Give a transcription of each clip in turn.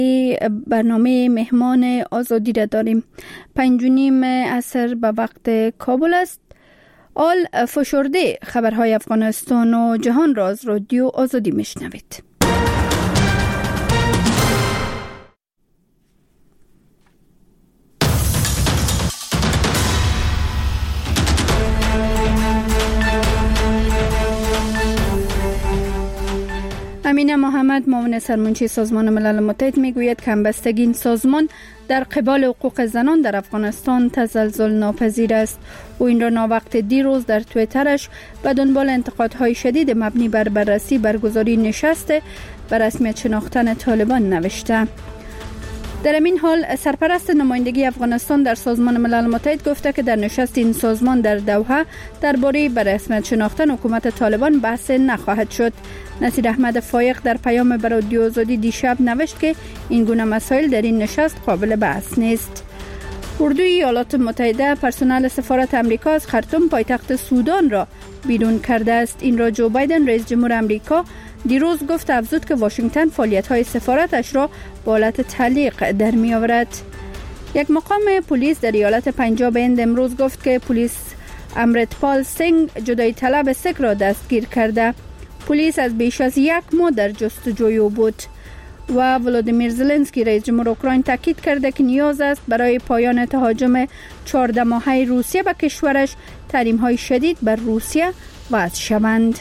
برنامه مهمان آزادی را داریم. 5:30 عصر به وقت کابل است. آل فشرده خبرهای افغانستان و جهان را از رادیو آزادی میشنوید. امینه محمد، معاون سرمنشی سازمان ملل متحد، میگوید که همبستگی این سازمان در قبال حقوق زنان در افغانستان تزلزل ناپذیر است. او این را ناوقت دیروز در توییترش به دنبال انتقادهای شدید مبنی بر بررسی برگزاری نشست به رسمیت شناختن طالبان نوشته. در این حال سرپرست نمایندگی افغانستان در سازمان ملل متحد گفته که در نشست این سازمان در دوحه درباره به رسمیت شناختن حکومت طالبان بحث نخواهد شد. نصیر احمد فایق در پیام به رادیو آزادی دیشب نوشت که این گونه مسائل در این نشست قابل بحث نیست. اردوی ایالات متحده پرسنل سفارت آمریکا از خرطوم پایتخت سودان را بیرون کرده است. این را جو بایدن رئیس جمهور آمریکا دیروز گفت افزود که واشنگتن فعالیت‌های سفارتش را به حالت تعلیق در می آورد. یک مقام پلیس در ایالت پنجاب هند امروز گفت که پلیس امرتپال سینگ جدایی طلب سیک را دستگیر کرده. پلیس از بیش از 1 ماه در جستجوی او بود. و ولادیمیر زلنسکی رئیس جمهور اوکراین تاکید کرده که نیاز است برای پایان تهاجم 14 ماهه روسیه به کشورش تحریم‌های شدید بر روسیه وضع شوند.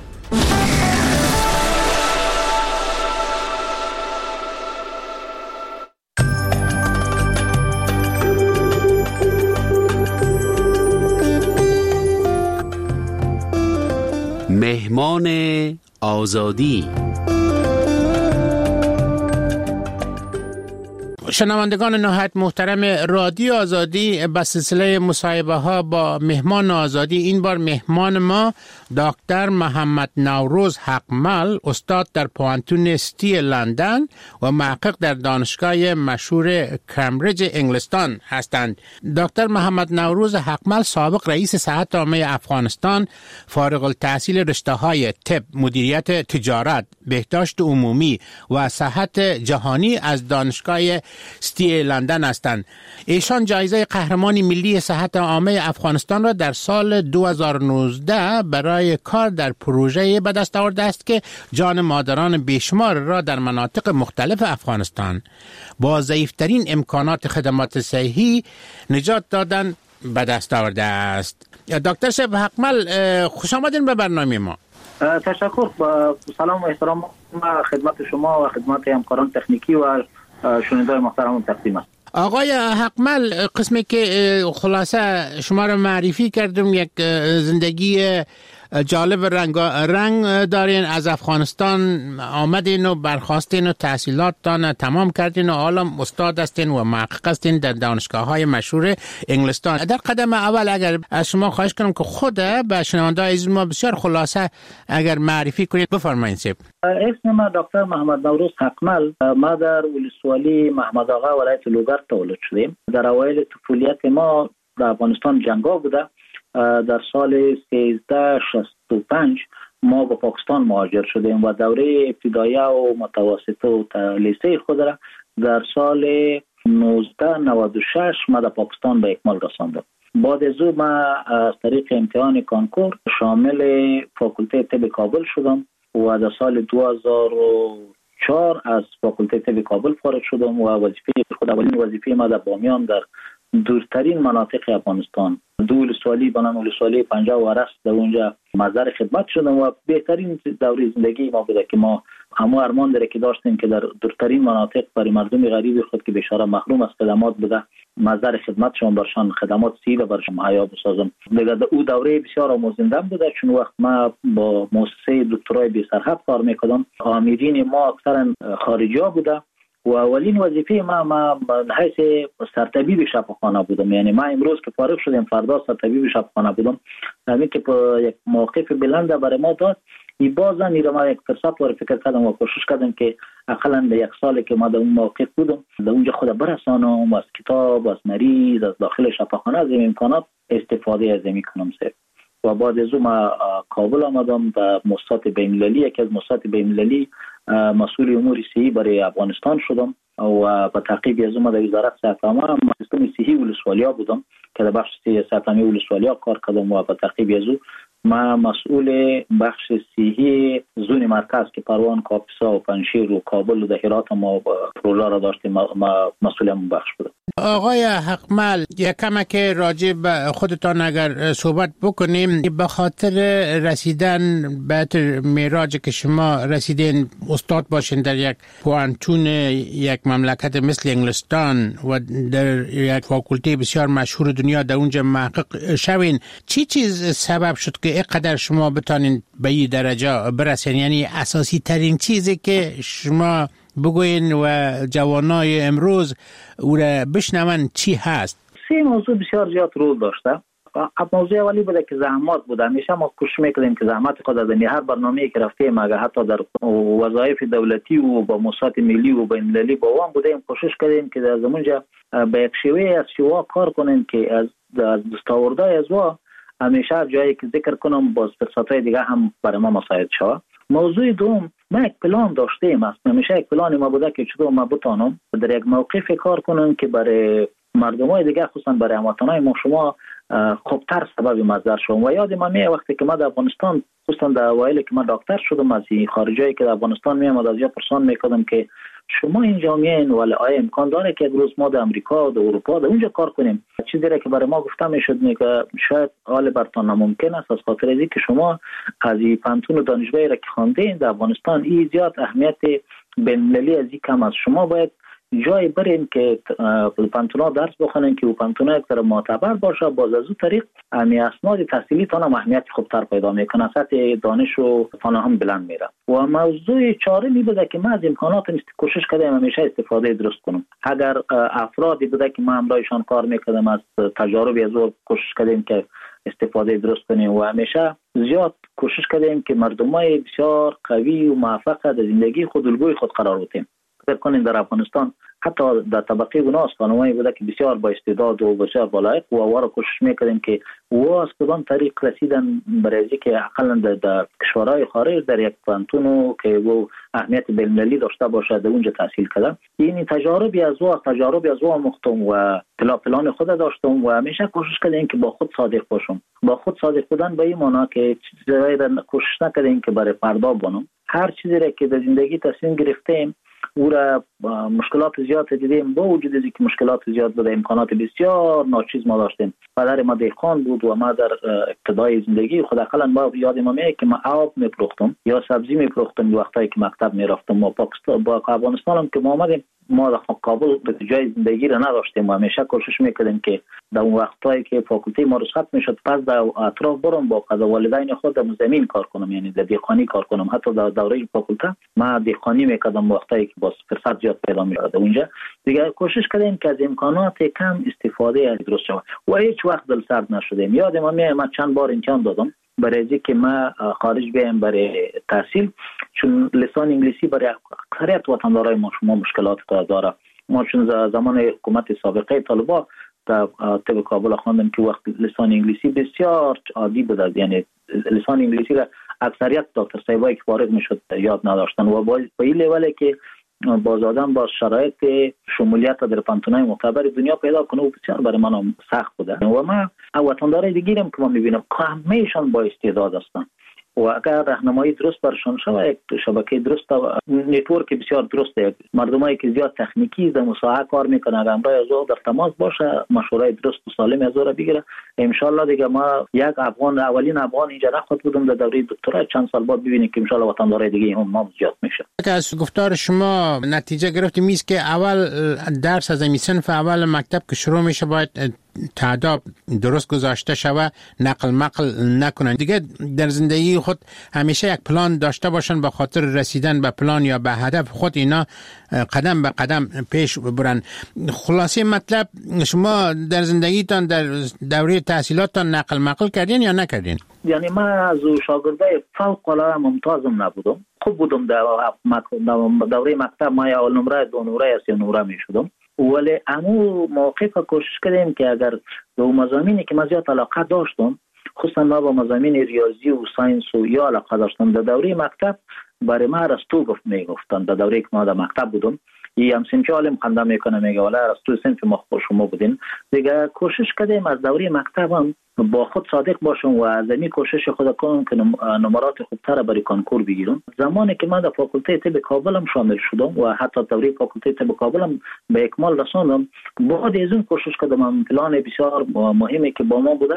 مهمان آزادی. شنوندگان نهایت محترم رادیو آزادی، به سلسله مصاحبه ها با مهمان آزادی، این بار مهمان ما دکتر محمد نوروز حقمل، استاد در پوانتون ستی لندن و محقق در دانشگاه مشهور کمبریج انگلستان هستند. دکتر محمد نوروز حقمل سابق رئیس صحت عامه افغانستان، فارغ التحصیل رشته های طب، مدیریت تجارت، بهداشت عمومی و صحت جهانی از دانشگاه ستی لندن هستند. ایشان جایزه قهرمان ملی صحت عامه افغانستان را در سال 2019 برای کار در پروژه به دست آورده است که جان مادران بیشمار را در مناطق مختلف افغانستان با ضعیفترین امکانات خدمات صحی نجات دادن به دست آورده است. دکتر صاحب حقمل، خوش آمدین به برنامه ما. تشکر. با سلام و احترام خدمت شما و خدمت همکاران تکنیکی و شنوندگان محترم تقدیم است. آقای حقمل، قسمی که خلاصه شما را معرفی کردم، یک زندگی جالب رنگ دارین. از افغانستان آمدین و برخواستین و تحصیلاتتان تمام کردین و حالا استاد هستین و محقق هستین در دانشگاه‌های مشهور انگلستان. در قدم اول اگر از شما خواهش کنم که خود به شنونده‌های عزیز ما بسیار خلاصه اگر معرفی کنید، بفرمایید. اسم من دکتر محمد نوروز حقمل. ما در ولسوالی محمد آقا ولایت لوگر تولد شدیم. در اوایل طفولیت ما در افغانستان جنگا بوده. در سال 1365 ما به پاکستان مهاجر شدیم و دوره ابتداییه و متوسطه و لیسه خود را در سال 1996 ما در پاکستان به اکمال رساندم. بعد از او ما از طریق امتحان کانکور شامل فاکولته طب کابل شدم و در سال 2004 از فاکولته طب کابل فارغ شدم و وظیفه خود اولین وظیفه ما در بامیان در دورترین مناطق افغانستان ولسوالی بنان ولسوالی پنجاب و رست در اونجا مزار خدمت شدم و بهترین دوره زندگی ما بوده که ما همه ارمان داره که داشتیم که در دورترین مناطق برای مردم غریب خود که بیچاره محروم از خدمات بوده مزار خدمتشون برشان خدمات سیده برشان مهیا بسازم. دیگه او دوره بسیار آموزنده بوده، چون وقت ما با مؤسسه دکترای بی سرحد کار میکردم. آمرین ما اکثرا خارجی ها بوده و اولین وظیفه ما حیث سرطبیب شفاخانه بودم. یعنی ما امروز که فارغ شدیم فردا سرطبیب شفاخانه بودم. همین که یک موقف بلند برای ما داد، ای بازن ایره ما یک فرصت وارد فکر کردم و کوشش کردم که اقلا در یک سالی که ما در اون موقف بودم در اونجا خود برسانم، از کتاب، از مریض، از داخل شفاخانه، از این امکانات استفاده از این کنم. و بعد از اون ما کابل آمدم و مؤسسات بین‌المللی، یکی از مؤسسات بین‌المللی مسئول امور صحی برای افغانستان شدم و به تعقیب از ما در وزارت صحت عامه سیستم صحی ولسوالیا بودم که در بخش صحت عامه ولسوالیا کار کردم و به تعقیب از ما مسئول بخش صحی زون مرکز که پروان، کاپیسا و پنجشیر و کابل و هرات ما پروژه را داشتیم، ما مسئول همون بخش بودم. آقای حقمل، یک کمک راجع به خودتان اگر صحبت بکنیم، به خاطر رسیدن به معراج که شما رسیدین استاد باشین در یک پوانتون یک مملکت مثل انگلستان و در یک فاکولته بسیار مشهور دنیا در اونجا محقق شوین، چی چیز سبب شد که اینقدر شما بتانین به این درجه برسین؟ یعنی اساسی ترین چیزی که شما بگوین و جوانای امروز او را بشنون چی هست؟ سه موضوع بسیار زیاد رول داشته. موضوع اولی بوده که زحمات بوده. همیشه ما کوشش میکردیم که زحمت خود از هر برنامه‌ای که رفتیم، اگر حتی در وظایف دولتی و با موسسات ملی و بین المللی با وام بودیم، کوشش کردیم که از اونجا به یک شیوه از شیوا کار کنیم که از دستاوردهای از وا همیشه جایی که ذکر کنم باز فرصت‌های دیگه هم برای ما مساعد شود. موضوع دوم، ما یک پلان داشتیم. همیشه یک پلان ما بوده که چطور ما بتانم در یک موقف کار کنم که برای مردمای دیگه، خصوصا برای هموطنای ما شما خوبتر سبب مزدر شوم. و یاد من وقتی که ما در افغانستان، خصوصا در اوایل که من دکتر شدم، از خارجایی که در افغانستان میام از یا پرسان میکردم که شما اینجا میین ولی آیا امکان داره که یک روز ما در امریکا و در اروپا در اونجا کار کنیم؟ چیزی را که برای ما گفته میشد که شاید حال برتان ناممکن است، از خاطر اینکه که شما از این پانتون دانشگاهی را که خواندین در افغانستان این زیاد اهمیت بین المللی از این کم است. شما باید جای برین که پانتونا درس بخونن که پانتونا یک طرف معتبر باشه، باز از اون طریق امی اسناد تحصیلی تان اهمیت خوبتر پیدا میکنه، سطح دانش و فناهم بلند میره. و موضوع چهارمی بوده که ما از امکانات کوشش کردیم همیشه استفاده درست کنم. اگر افرادی بوده که ما همراهشان کار میکردیم، از تجارب از کوشش کردیم که استفاده درست کنیم و همیشه زیاد کوشش کردیم که مردمای بسیار قوی و موفق در زندگی خود الگوی خود قرار بدیم. فکر کنیم در افغانستان حتی در طبقه گناس خانمایی بوده که بسیار با استعداد و بسیار بالایق و وارو کوشش میکردیم که و از کدام طریق رسیدن برای که اقلا در کشورهای خارج در یک پانتونو که و اهمیت بین‌المللی داشته باشه در اونجا تحصیل کردم. این تجاربی از او مختم و پلان خود داشتم و همیشه کوشش کردیم که با خود صادق باشم. با خود صادق بودن به این معنی که چیزایی را کوشش نکردیم که برای فردا بانم. هر چیزی را که در زندگی تصمیم گرفتیم او را مشکلات زیاد دیدیم، با وجود اینکه مشکلات زیاد بوده، امکانات بسیار ناچیز ما داشتیم. پدر ما دهقان بود و ما در ابتدای زندگی خود اقلا ما یاد ما میاد که ما آب میپروختم یا سبزی میپروختم وقتی که مکتب میرفتم. و پاکستان با افغانستان هم که ما آمدیم، ما در کابل جای زندگی را نداشتیم و همیشه کوشش میکردیم که در اون وقتایی که فاکولته ما رخصت میشد پس در اطراف برم با والدین خود در زمین کار کنم، یعنی در دهقانی کار کنم. حتی در دوره فاکولته ما دهقانی میکردم وقتایی که باز فرصت زیاد پیدا میشد اونجا. دیگه کوشش کردیم که از امکانات کم استفاده از درست شود و هیچ وقت دل سرد نشدیم. یادم میاد من چند بار امتحان دادم برای اینکه ما خارج بیایم برای تحصیل، چون لسان انگلیسی برای اکثریت وطندارای ما شما مشکلات داره. ما چون زمان حکومت سابقه طالبا در طب کابل خواندم که وقت لسان انگلیسی بسیار عادی بود، یعنی لسان انگلیسی را اکثریت دکتر صاحبایی که فارغ میشد یاد نداشتن و با این لوله که باز آدم با شرایط شمولیت در پانتونای معتبر دنیا پیدا کنه و بسیار برای من سخت بوده. و ما وطندارای دیگرم که ما میبینم همه‌شان با استعداد هستن و اگر راهنمایی درست برشان شود، یک شبکه درست، نتورک بسیار درسته، مردمایی که زیاد تکنیکی در مساحه کار میکنن اگر همراه از او در تماس باشه، مشوره درست و سالم از او را بگیره، ان شاء الله دیگه ما یک افغان، اولین افغان اینجا نخواهد بودم در دوره دکترا، چند سال بعد ببینیم که ان شاء الله وطندارای دیگه هم ما زیاد میشه. از گفتار شما نتیجه گرفتیم است که اول درس از این صنف اول مکتب که شروع میشه باید تعداد درست گذاشته شوه، نقل مقل نکنن. دیگه در زندگی خود همیشه یک پلان داشته باشن با خاطر رسیدن به پلان یا به هدف خود، اینا قدم به قدم پیش برن. خلاصه مطلب شما در زندگیتان در دوره تحصیلاتتان نقل مقل کردین یا نکردین؟ یعنی من از شاگردای فوق العاده ممتازم نبودم، خوب بودم در دوره مکتب، ما یا اول نمره، دو نمره یا سه نمره می شدم، ولی امو موقع کوشش کردیم که اگر به مضامینی که من زیاد علاقه داشتم، خصوصا ما با مضامین ریاضی و ساینس و یا علاقه داشتم در دوره مکتب، برای ما ارسطو میگفتن در دوره که ما در مکتب بودم. این همسین که عالم خنده میکنه میگه والا ارسطو صنف ما شما بودین دیگه. کوشش کردیم از دوره مکتبم با خود صادق باشم و از این کوشش خود کنم که نمرات خوبتر برای کنکور بگیرم. زمانی که من در فاکولته طب کابلم شامل شدم و حتی دوره فاکولته طب کابلم به اکمال رساندم، بعد از اون کوشش کردم پلان بسیار مهمی که با ما بوده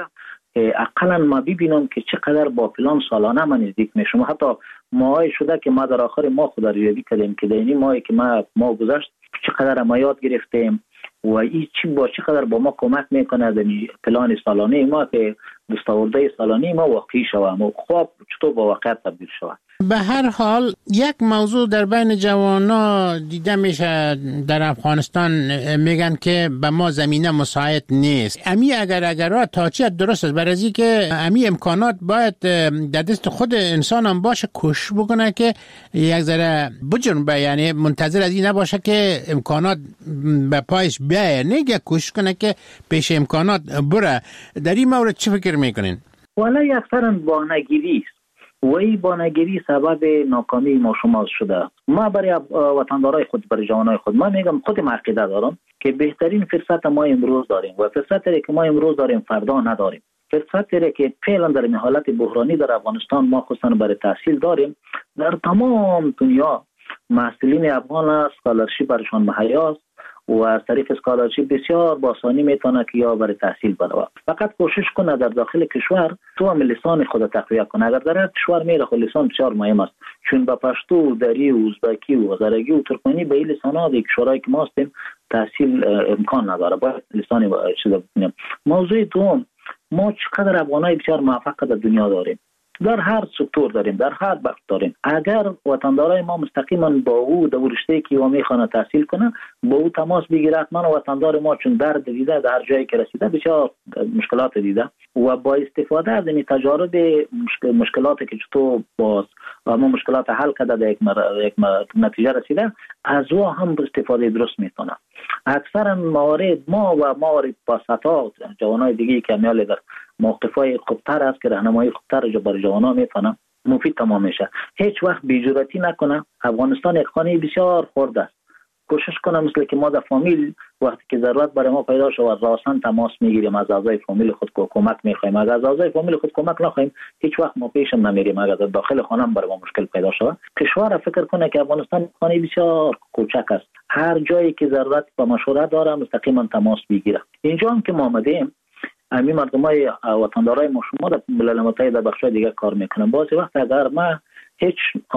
اقلا ما ببینم که چقدر با پلان سالانه من نزدیک میشم. حتی ماهی شده که ما در آخر ماه خود ریاضی کردیم که در این ماهی که ما گذشت چقدر ما یاد گرفتیم و این چقدر با ما کمک میکنه در پلان سالانه ما که دستاورده سالانه ما واقعی شود و خواب چطور با واقعیت تبدیل شود. به هر حال یک موضوع در بین جوانا دیده میشه در افغانستان، میگن که به ما زمینه مساعد نیست. امی اگر تا چی درست است، برای از که امی امکانات باید در دست خود انسان هم باشه، کوشش بکنه که یک ذره بجنبه، یعنی منتظر از این نباشه که امکانات به پایش بیایه، نگه کوشش کنه که پیش امکانات بره. در این مورد چه فکر میکنین؟ والا اکثرا بانگیری است و این بانگیری سبب ناکامی ما شما شده. ما برای وطندارای خود، برای جوانای خود، ما میگم خود ما عقیده دارم که بهترین فرصت ما امروز داریم و فرصتی که ما امروز داریم فردا نداریم. فرصتی که فعلا در این حالت بحرانی در افغانستان ما خصوصا برای تحصیل داریم. در تمام دنیا محصلین افغان اسکالرشیپ برشان مهیا است و از طریق اسکالرشیپ بسیار با آسانی میتونه که یا برای تحصیل بره. فقط کوشش کنه در داخل کشور تو هم لسان خود تقویت کنه. اگر در کشور میره خود لسان بسیار مهم است، چون با پشتو، دری و ازبکی و هزارگی و ترکمنی به این لسان‌ها در کشورهایی که ما هستیم تحصیل امکان نداره، باید لسانی چیزا بکنیم. موضوع دوم، ما چقدر افغانای بسیار موفق در دنیا داریم، در هر سکتور داریم، در هر بخش داریم. اگر وطندارای ما مستقیما با او در رشته که او میخوانه تحصیل کنه با او تماس بگیره، حتما وطندار ما چون درد دیده در هر جایی که رسیده بسیار مشکلات دیده و با استفاده از این تجارب مشکلاتی که چطور با ما مشکلات حل کرده در یک نتیجه رسیده، از او هم استفاده درست میتونه. اکثرا موارد ما و موارد پاستا جوانای دیگه که میال در موقفای خوبتر است که راهنمایی خوبتر برای جوانا میتونه مفید تمام میشه. هیچ وقت بی‌جرأتی نکنه. افغانستان یک خانه بسیار خرد است. کوشش کنه مثل که ما در فامیل وقتی که ضرورت برای ما پیدا شود راسن تماس میگیریم، از اعضای فامیل خود کمک میخوایم. اگر از اعضای فامیل خود کمک نخوایم هیچ وقت ما پیشم نمیریم. اگر در داخل خانه برای ما مشکل پیدا شود، کشور فکر کنه که افغانستان خانه بسیار کوچک است. هر جایی که ضرورت به مشوره داره مستقیما تماس بگیره. اینجا هم که ما آمدیم همین مردمای وطندارای ما شما در ملل متحد در بخشای دیگه کار میکنن. بعضی وقت اگر ما هیچ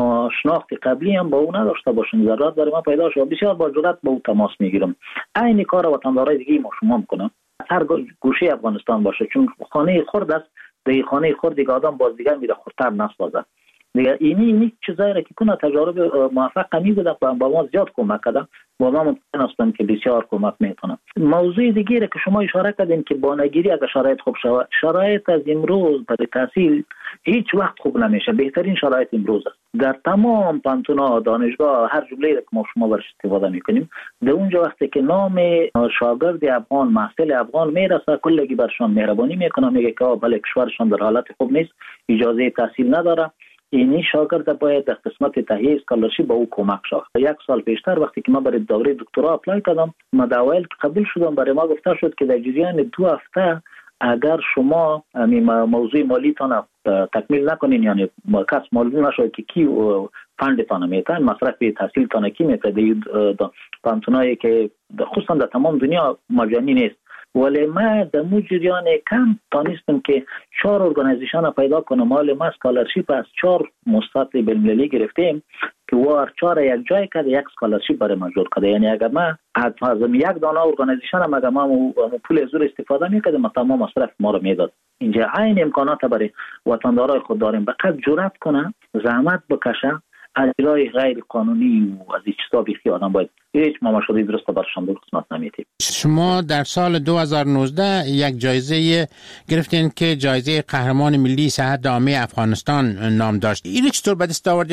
شناخت قبلی هم با او نداشته باشیم، ضرورت برای ما پیدا شد، بسیار با جرأت با او تماس میگیرم. عین کار وطندارای دیگه ما شما میکنم. هر گوشه افغانستان باشه، چون خانه خرد است، در خانه خرد دیگه آدم باز دیگه میره خردتر نسازه دیگه. اینی چیزایی را که کنه تجارب موفق می بوده با ما زیاد کمک کرده و ما مطمئن هستم که بسیار کمک میتونه. موضوع دیگه را که شما اشاره کردین که بانگیری اگر شرایط خوب شود، شرایط از امروز برای تحصیل هیچ وقت خوب نمیشه. بهترین شرایط امروز است. در تمام پانتونا، دانشگاه، هر جمله را که ما شما برش استفاده میکنیم، در اونجا وقتی که نام شاگرد افغان، محصل افغان میرسه، کلگی برشان مهربانی میکنه، میگه که بله کشورشان در حالت خوب نیست، اجازه تحصیل نداره، اینی شاگرد باید در قسمت تهیه اسکالرشیپ با او کمک شود. یک سال پیشتر وقتی که ما برای دوره دکترا اپلای کردم، ما در اوایل که قبول شدم برای ما گفته شد که در جریان 2 هفته اگر شما موضوع مالیتان تکمیل نکنین، یعنی کس معلوم نشود که کی فندتان میتن، مصرف تحصیلتان کی میتن، پانتونایی که خصوصا در تمام دنیا مجانی نیست. ولی ما در مو جریان کم تانستم که 4 ارگانیزیشن پیدا کنم. مال ما اسکالرشیپ از 4 مستطیل بین‌المللی گرفتیم که وار 4 یک جای کرده، یک اسکالرشیپ برای ما جور کرده. یعنی اگر ما از یک دانه ارگانیزیشن هم اگر ما پول زور استفاده میکردیم تمام مصرف ما رو میداد. اینجا عین امکانات برای وطندارای خود داریم. فقط جرأت کنه، زحمت بکشه، اجرای غیر قانونی و از این چیزا بیخی آدم باید هیچ ماماشوری درست برشان در قسمت نمیتیم. شما در سال 2019 یک جایزه گرفتین که جایزه قهرمان ملی صحت عامه افغانستان نام داشت. این چطور به دست آوردین؟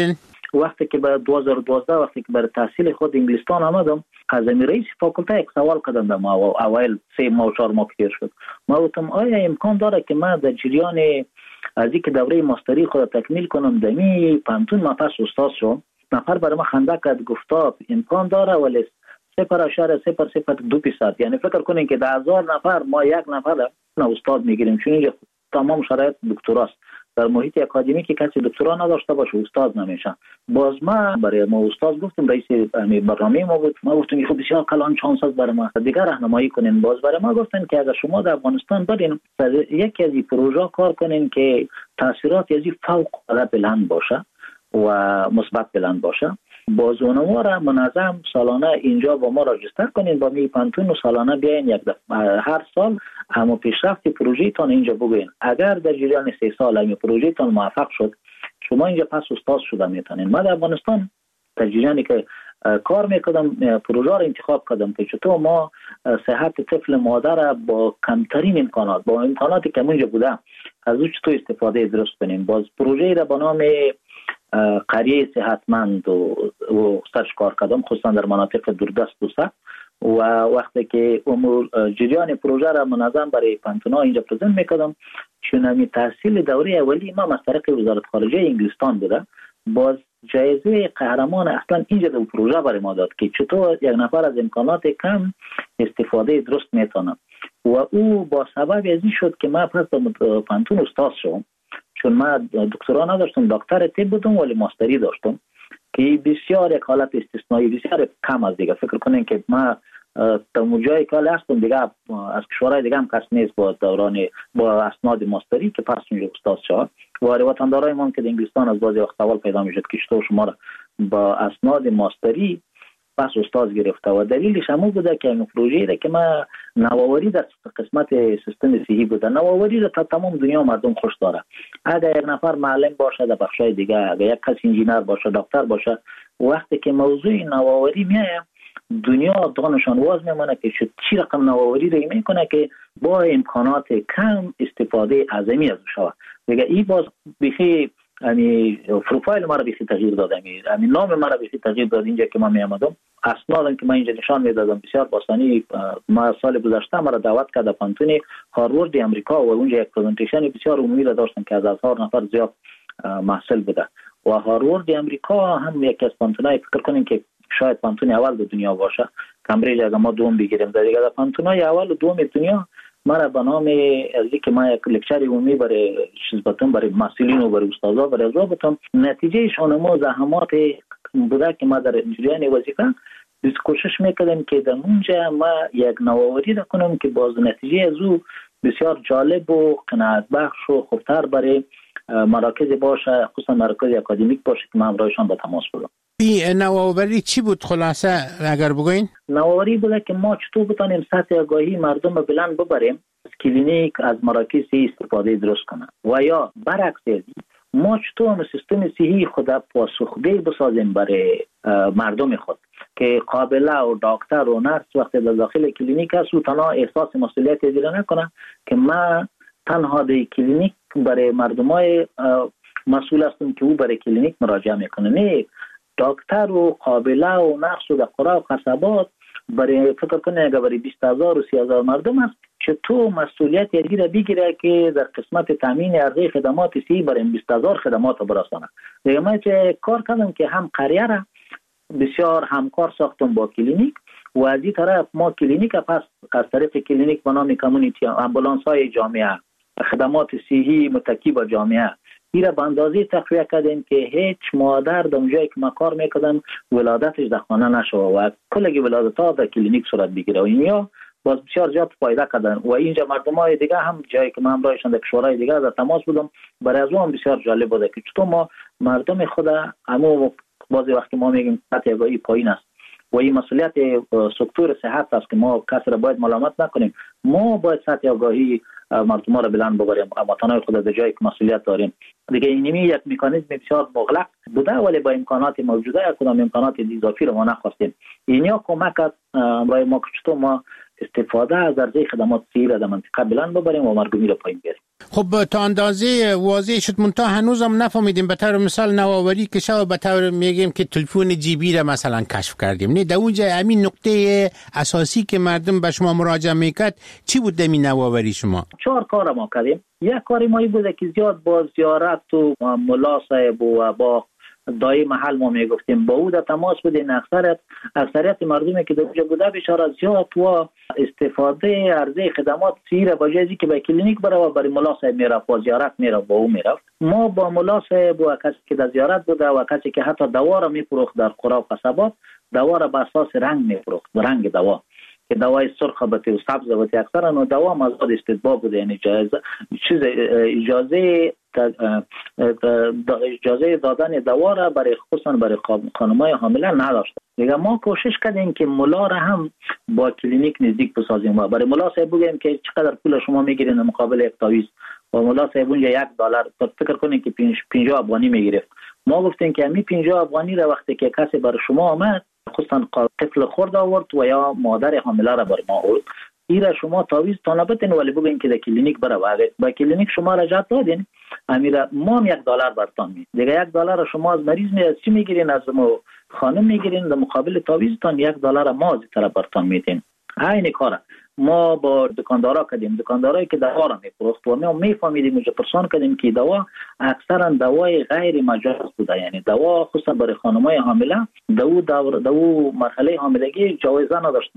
وقتی که به 2012 وقتی که برای تحصیل خود انگلستان آمدم، از رئیس فاکولته یک سوال کردم در ما اول 3 ماه و 4 ماه که شد. ما گفتم آیا امکان داره که من در جریان از اینکه دوره ماستری خود تکمیل کنم دمی پانتون ما پس استاد شم؟ نفر برای ما خنده کرد، گفتا امکان داره ولی 0.002%، یعنی فکر کنین که 10,000 نفر ما یک نفر استاد میگیریم، چون اینجا تمام شرایط دکتراست. در محیط اکادمی که کسی دکترا نداشته باشه استاد نمیشه. باز ما برای ما استاد گفتم، رئیس برنامه ما بود، ما گفتیم خب بسیار کلان چانس است برای ما دیگر راهنمایی کنین. باز برای ما گفتن که اگر شما در افغانستان برین یکی از این پروژه کار کنین که تاثیرات از فوق العاده بلند باشه و مثبت بلند باشه، باز اونها را منظم سالانه اینجا با ما راجستر کنین با می پانتون و سالانه بیاین یک دفعه هر سال همو پیشرفت پروژه تان اینجا بگوین. اگر در جریان 3 سال این پروژه تان موفق شد، شما اینجا پس استاد شده میتونین. من در افغانستان در جریانی که کار میکردم پروژه را انتخاب کردم که چطور ما صحت طفل مادر با کمترین امکانات، با امکاناتی که اونجا بوده، از او چطور استفاده درست کنیم. باز پروژه را به نام قریه صحتمند و سرش کار کردم، خصوصا در مناطق دوردست و سخت. و وقتی که امور جریان پروژه را منظم برای پانتونا اینجا پرزنت میکردم، چون همی تحصیل دوره اولی ما از طریق وزارت خارجه انگلستان بوده، باز جایزه قهرمان اصلا اینجا در پروژه برای ما داد که چطور یک نفر از امکانات کم استفاده درست میتونه. و او با سبب از این شد که ما پس پانتون استاد شدم، چون ما دکترا نداشتم، دکتر طب بودم ولی ماستری داشتم که بسیار یک حالت استثنایی، بسیار کم از دیگه. فکر کنین که ما تا جایی که هستم دیگه از کشورهای دیگه هم کس نیست با دوران با اسناد ماستری که پس اونجا استاد شد. و وطندارای ما که در انگلستان از بعضی وقت سوال پیدا میشد که چطور شما را با اسناد ماستری پس استاد گرفته، و دلیلش همون بوده که این پروژه را که ما نوآوری در قسمت سیستم صحی بوده، نوآوری را تا تمام دنیا مردم خوش داره. اگر یک نفر معلم باشه در بخشای دیگه، اگر یک کس انجینر باشه، دکتر باشه، وقتی که موضوع نوآوری میاد دنیا دانشان واز میمونه که چی رقم نوآوری را میکنه که با امکانات کم استفاده عظیمی از شود. دیگه این باز بخی یعنی پروفایل ما را بخی تغییر داده، یعنی نام ما را بخی تغییر داد. اینجا که ما میامدم اسنادم که من اینجا نشان میدادم بسیار باسانی. ما سال گذشته ما را دعوت کرد پانتون هاروارد امریکا و اونجا یک پرزنتیشن بسیار عمومی را داشتم که از 1000 نفر زیاد محصل بوده. و هاروارد امریکا هم یکی از پانتونای فکر کنین که شاید پانتون اول در دنیا باشه. کمبریج اگه ما دوم بگیریم در دیگه پانتونای اول و دوم دنیا ما را به نام ازی که ما یک لکچر عمومی برای چیزباتون برای مسئولین و برای استادا برای ازابتون نتیجه شانما زحمات بوده که ما در جریان وظیفه کوشش میکردیم که در اونجا ما یک نوآوری را کنیم که باز نتیجه از او بسیار جالب و قناعت بخش و خوبتر برای مراکز باشه، خصوصا مراکز اکادمیک باشه که ما همراهشان به تماس بودم. این نوآوری چی بود خلاصه اگر بگوین؟ نوآوری بوده که ما چطور بتانیم سطح آگاهی مردم رو بلند ببریم، از کلینیک از مراکز استفاده درست کنن، و یا برعکس ما چطور سیستم صحی خود پاسخگوی بسازیم برای مردم خود که قابله و دکتر و نرس وقتی در داخل کلینیک هست و تنها احساس مسئولیت دیگه نکنه که ما تنها در کلینیک برای مردمای مسئول هستم که او برای کلینیک مراجعه میکنه. نه، دکتر و قابله و نرس و در قرى و قصبات برای فکر کنه اگر برای 20,000 و 30,000 مردم است چطور مسئولیت یکی را بگیره که در قسمت تامین عرضه خدمات صحی برای 20,000 خدمات برسانه. دیگه من چه کار کردم که هم قریه را بسیار همکار ساختم با کلینیک و از این طرف ما کلینیک پس از طریق کلینیک به نام کمیونیتی امبولانس های جامعه خدمات صحی متکی با جامعه ایره به اندازه تقویه کردیم که هیچ مادر در اونجایی که ما کار میکردم ولادتش در خانه نشوه و کلگی ولادت ها در کلینیک صورت بگیره و اینیا باز بسیار زیاد فایده کردن. و اینجا مردم های دیگه هم جایی که من همراهشان در کشورهای دیگه در تماس بودم برای از اون بسیار جالب بوده که چطور ما مردم خود همو بعضی وقتی ما میگیم سطح آگاهی پایین است و این مسئولیت سکتور صحت است که ما کسی را باید ملامت نکنیم، ما باید سطح آگاهی مردم را بلند ببریم اما تنهای خود در جایی که مسئولیت داریم. دیگه اینمی یک مکانیزم بسیار مغلق بوده ولی با امکانات موجوده کدام امکانات اضافی را ما نخواستیم. اینیا کمک کرد برای ما که چطور ما استفاده از عرضه خدمات صحی را در منطقه بلند ببریم و مرگ و میر پایین بیاریم. خب تا اندازه واضح شد، منتها هنوزم نفهمیدیم. به طور مثال نوآوری که شو به طور میگیم که تلفن جیبی را مثلا کشف کردیم، نه در اونجا همین نقطه اساسی که مردم به شما مراجعه میکرد چی بود دمی نوآوری شما؟ 4 کار ما کردیم. یک کاری ما بوده که زیاد با زیارت و ملا صاحب و با دای محل ما میگفتیم با او در تماس بودیم. اکثریت مردمی که در اونجا بوده بسیار زیاد و استفاده عرضه خدمات سیر با جایی که به کلینیک بره و برای ملا صاحب میره و زیارت میره با او میره. ما با ملا صاحب و کسی که در زیارت بوده و کسی که حتی دوا را میفروخت در قرى و قصبات، دوا را به اساس رنگ میفروخت، رنگ دوا که دوای سرخ بوده و سبز بوده، اکثرا و دوا مزاد استدبا بوده، یعنی اجازه دادن دوا را برای خصوصا برای خانم‌های حامله نداشت. دیگه ما کوشش کردیم که ملا را هم با کلینیک نزدیک بسازیم و برای ملا صاحب بگیم که چقدر پول شما میگیرین در مقابل یک تعویض. و ملا صاحب اونجا $1 فکر کنین که 50 افغانی میگرفت. ما گفتیم که همین 50 افغانی را وقتی که کسی برای شما آمد، خصوصا طفل خرد آورد و یا مادر حامله را برای ما آورد، ایرا شما تعویض تا نبتین ولی بگین که در کلینیک بره و با کلینیک شما را جات دادین، امیرا ما هم $1 برتان می دیگه $1 شما از مریض چی میگیرین، از خانم میگیرین، در مقابل تعویضتان $1 ما از طرف برتان میدین. عین کاره ما با دکاندارا کردیم، دکاندارایی که دوا را میفروخت و ما میفهمیدیم اونجا پرسان کردیم که دوا اکثرا دوای غیر مجاز بوده، یعنی دوا خصوصا برای خانم‌های حامله دو مرحله حاملگی جایزه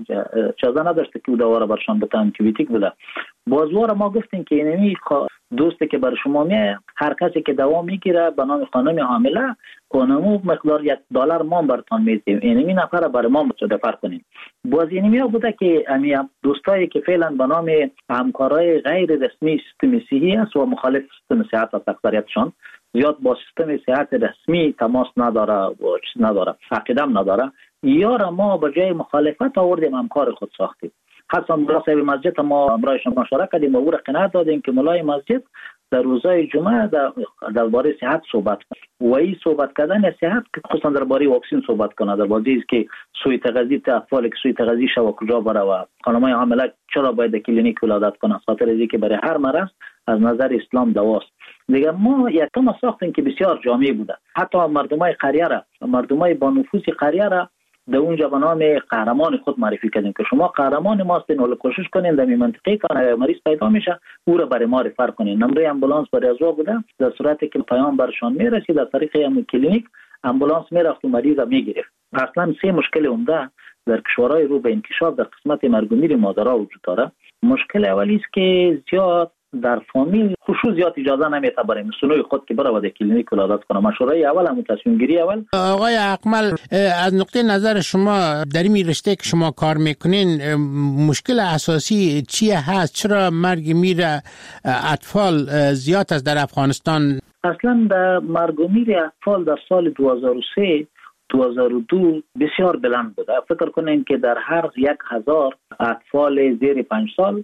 نداشت که دوا را برشان بتن، آنتیبیوتیک بوده. بازوار ما گفتیم که اینمی دوستی که برای شما میه، هر کسی که دوا میگیره به نام خانم حامله اونمو مقدار $1 ما برتان میدیم، اینمی نفر برای ما مصادفه کنیم. باز اینمی بوده که امی دوستایی که فعلا به نام همکارای غیر رسمی سیستم صحی است و مخالف سیستم صحت است، اکثریتشان زیاد با سیستم صحت رسمی تماس نداره و چیز نداره، عقیدم نداره، یا را ما به جای مخالفت آوردیم همکار خود ساختیم. حتی ملا صاحب مسجد ما امرایش مشورت کردیم و او را قناعت دادیم که ملای مسجد در روزهای جمعه درباره صحت صحبت کنه و این صحبت کردن صحت خصوصا درباره واکسن صحبت کنه، درباره اینکه که سوی تغذیه اطفال که سوی تغذیه شو کجا بره و خانم‌های حامله چرا باید کلینیک ولادت کنه، خاطر اینکه برای هر مرض از نظر اسلام دواست. دیگه ما یکم ساختیم که بسیار جامع بوده، حتی مردمای قریه را، مردمای با نفوذ قریه را در اونجا به نام قهرمان خود معرفی کردیم که شما قهرمان ما هستین و کوشش کنین در منطقه که مریض پیدا میشه او را برای ما رفر کنین. نمره امبولانس برای ازوا بوده، در صورتی که پیام برشان میرسید از طریق همون کلینیک امبولانس میرفت و مریض را میگرفت. اصلا 3 مشکل عمده در کشورهای رو به انکشاف در قسمت مرگ و میر مادرها وجود داره. مشکل اولی است که زیاد در فامیل خصوص زیاد اجازه نمیده برای مسئولای خود که بره و در کلینیک ولادت کنه. مشوره اول هم تصمیم گیری اول. آقای اقمل، از نقطه نظر شما در این رشته که شما کار میکنین مشکل اساسی چیه هست؟ چرا مرگ میر اطفال زیاد است در افغانستان؟ اصلا در مرگ و میر اطفال در سال 2003 2002 بسیار بلند بوده. فکر کنین که در هر 1000 اطفال زیر 5 سال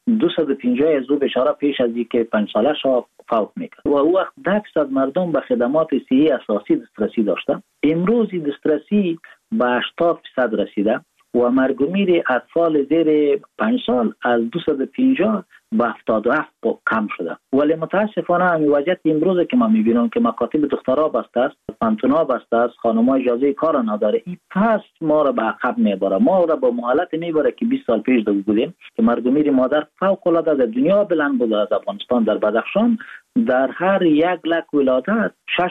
250 از او بشاره پیش از اینکه 5 ساله شو فوت میکنه و او وقت 10% مردم به خدمات صحی اساسی دسترسی داشتن. امروز این دسترسی به 80% رسیده و مرگ و میر اطفال زیر 5 سال از 250 به 77 کم شده. ولی متاسفانه همین وضعیت امروز که ما میبینم که مکاتب دخترها بسته است، پانتونا بسته است، خانم‌ها اجازه کار نداره، این پس ما را به عقب میبره، ما را به حالت میبره که 20 سال پیش بودیم که مرگ و میر مادر فوق العاده در دنیا بلند بوده. از افغانستان در بدخشان در هر 100,000 ولادت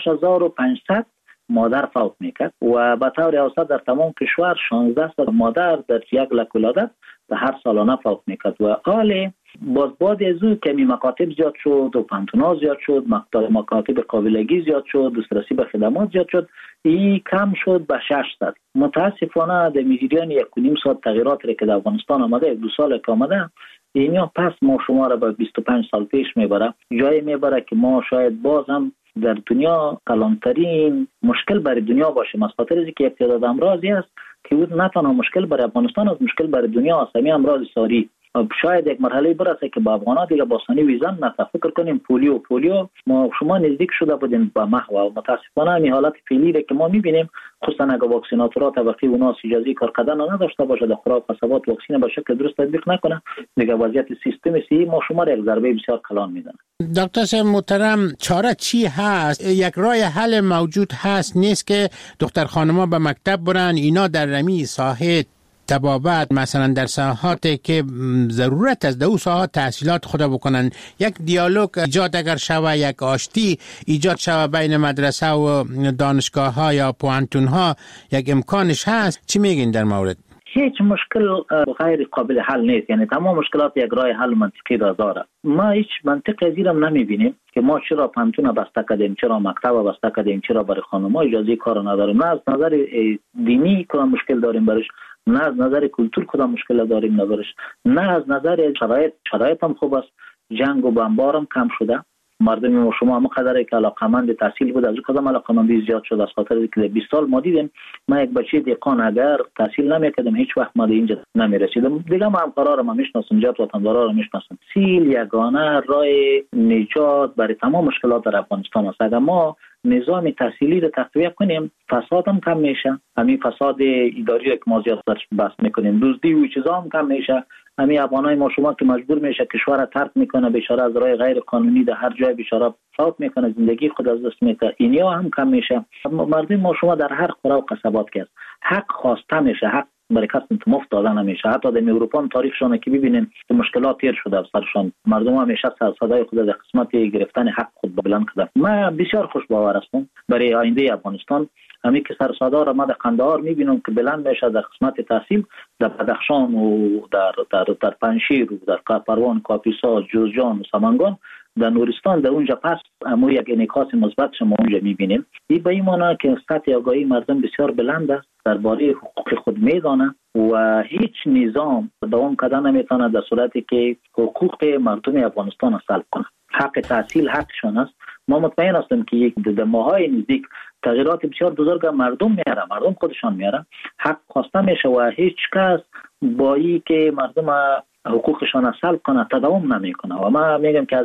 6500 مادر فوت میکرد و به طور اوسط در تمام کشور 16 مادر در 100,000 ولادت در هر سالانه فوت میکرد. و حال باز بعد از او کمی مکاتب زیاد شد و پانتونا زیاد شد، مکاتب قابلگی زیاد شد، دسترسی به خدمات زیاد شد، این کم شد به 600. متاسفانه در میزیدیان 1.5 سال تغییرات را که در افغانستان آمده، 2 سال که آمده، اینیا پس ما شما را به 25 سال پیش میبره، جایی میبره که ما شاید باز هم در دنیا کلانترین مشکل برای دنیا باشه. از خاطر اینکه یک تعداد امراضی است که نه تنها مشکل برای افغانستان است، مشکل برای دنیا است. همین امراض ساری شاید یک مرحله برسه که با افغان‌ها دیگه باسانی ویزن نه. فکر کنیم پولیو ما شما نزدیک شده بودیم با محو و متاسفانه این حالت فعلی که ما می‌بینیم، خصوصا اگه واکسیناتورها طبقه اوناس اجازه کار کردن نداشته باشه، در خوراک و ثبات واکسین به شکل درست تطبیق نکنه، دیگه وضعیت سیستم صحی ما شما را یک ضربه بسیار کلان میزنه. دکتر صاحب محترم، چاره چی هست؟ یک راه حل موجود هست نیست که دختر خانم‌ها به مکتب برن، اینا در رمی ساحه تبابت مثلا در ساحاتی که ضرورت است در اون ساحات تحصیلات خود بکنن، یک دیالوگ ایجاد اگر شوه، یک آشتی ایجاد شوه بین مدرسه و دانشگاه ها یا پوهنتون ها، یک امکانش هست؟ چی میگین در مورد؟ هیچ مشکل غیر قابل حل نیست، یعنی تمام مشکلات یک راه حل منطقی داره. ما هیچ منطق ازیرم نمیبینیم که ما چرا پانتون بسته کردیم، چرا مکتب بسته کردیم، چرا برای خانم‌ها اجازه کار نداریم. نه از نظر دینی کدام مشکل داریم برش، نه از نظر کلتور کدام مشکل داریم نبرش، نه از نظر شرایط هم خوب است. جنگ و بمبار هم کم شده، مردم شما هم قدره که علاقمند تحصیل بود از اون کدام علاقمندی زیاد شد، از خاطر که 20 سال ما دیدیم ما یک بچه دهقان اگر تحصیل نمیکردم هیچ وقت ما اینجا نمیرسیدم. دیگه ما همکارا ما میشناسیم، جات وطندارا رو میشناسیم. سیل یگانه راه نجات برای تمام مشکلات در افغانستان است. اگر ما نظام تحصیلی رو تقویت کنیم فساد هم کم میشه، همین فساد اداری که ما زیاد بحث میکنیم، دزدی و چیزا هم کم میشه. همین افغانای ما شما که مجبور میشه کشور را ترک میکنه، بیچاره از راه غیر قانونی در هر جای بیچاره فوت میکنه، زندگی خود از دست میده، اینیا هم کم میشه. مردم ما شما در هر خورا و قصبات که حق خواسته میشه، حق برای کس مفت داده نمیشه. حتی در اروپا هم تاریخشون که ببینین که مشکلات تیر شده از سرشان، مردم همیشه صدای خود در قسمت گرفتن حق خود بلند کردن. ما بسیار خوش باور هستم برای آینده افغانستان. همین که سرسادا را ما در قندهار میبینم که بلند میشه در قسمت تحصیل، در بدخشان و در پنشیر و در پروان، کاپیسا، جوزجان و سمنگان، در نورستان، در اونجا پس امو یک انعکاس مثبت ما اونجا میبینیم. این به این معنی که سطح آگاهی مردم بسیار بلند است، درباره حقوق خود میدانه و هیچ نظام دوام کردن نمیتونه در صورتی که حقوق مردم افغانستان سلب کنه. حق تحصیل حقشون است. ما مطمئن هستیم که یک در ماهای نزدیک تغییرات بسیار بزرگ مردم میاره، مردم خودشان میاره، حق خواسته میشه و هیچ کس با این که مردم حقوقشان سلب کنه تداوم نمیکنه. و ما میگم که از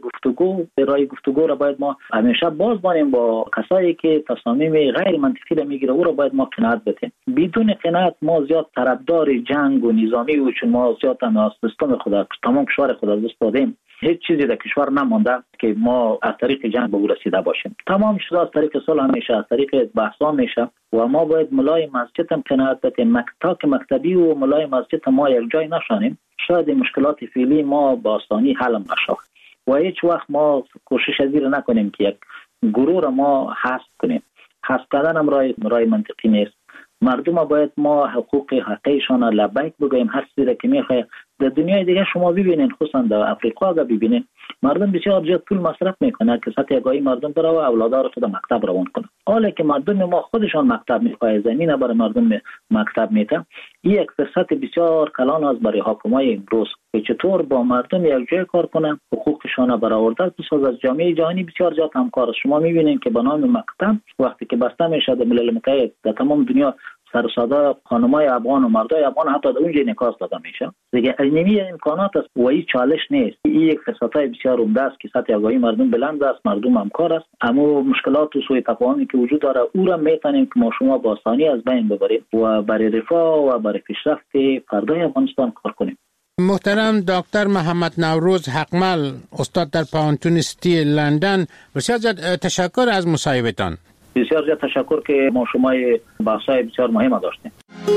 راه گفتگو را باید ما همیشه باز بانیم با کسایی که تصامیم غیر منطقی را میگیره، او را باید ما قناعت بدیم. بدون قناعت ما زیاد طرفدار جنگ و نظامی و چون ما زیاد هم سیستم خود تمام کشور خود از دست دادیم، هیچ چیزی در کشور نمونده که ما از طریق جنگ به او رسیده باشیم. تمام شده از طریق صلح میشه، از طریق بحثا میشه و ما باید ملای مسجد هم قناعت بدیم. مکتبی و ملای مسجد ما یک جای نشانیم، شاید مشکلات فعلی ما با آسانی حل نشه و هیچ وقت ما کوشش ازیر نکنیم که یک گروه را ما حذف کنیم. حذف کردن هم راه منطقی نیست. مردم باید ما حقوق حقیقیشان لبیک بگویم. هر چیزی که میخواد در دنیای دیگه شما ببینین، خصوصا در افریقا ببینین، مردم بسیار زیاد پول مصرف میکنه که سطح آگاهی مردم بره و اولادها رو خود مکتب روان کنه. حالا که مردم ما خودشان مکتب میخواد، زمین برای مردم مکتب میته، این یک فرصت بسیار کلان است برای حکومای امروز که چطور با مردم یک جای کار کنن، حقوقشان برآورده بسازه. از جامعه جهانی بسیار زیاد همکار است. شما میبینین که به نام مکتب وقتی که بسته میشه در ملل متحد در تمام دنیا سرساده خانمای افغان و مردای افغان حتی در اونجا انعکاس داده میشه. دیگه اینمی امکانات است و این چالش نیست. این یک فرصتای بسیار عمده است که سطح آگاهی مردم بلند است، مردم همکار است، اما مشکلات و سوء تفاهمی که وجود داره او را میتونیم که ما شما با آسانی از بین ببریم و برای رفاه و برای پیشرفت فردای افغانستان کار کنیم. محترم دکتر محمد نوروز حقمل، استاد در پوهنتون سیتی لندن، بسیار تشکر از مصاحبهتان. بسیار زیاد تشکر که ما شما بحثای بسیار مهم داشتیم.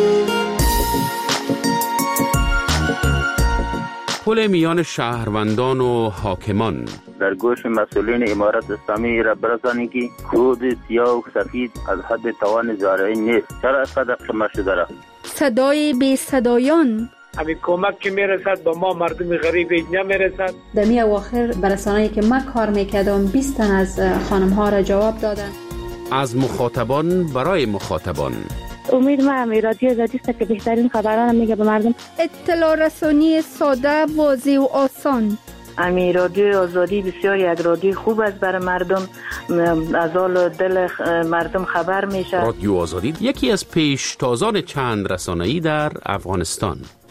پل میان شهروندان و حاکمان در گوش مسئولین امارت اسلامی را برسانید که کود سیاه و سفید از حد توان زارعی نیست. چرا اینقدر قمه شده را؟ صدای بی صدایان، همین کمک که میرسد با ما مردم غریب نمیرسد. در می اواخر برسانه‌ای که من کار میکردم 20 تن از خانم ها را جواب دادن. از مخاطبان برای مخاطبان. امید ما هم رادیو آزادی است که بهترین خبران میگه به مردم. اطلاع رسانی ساده، واضح و آسان. امی رادیو آزادی بسیار یک رادیو خوب است برای مردم، از حال دل مردم خبر میشه. رادیو آزادی یکی از پیشتازان چند رسانه‌ای در افغانستان.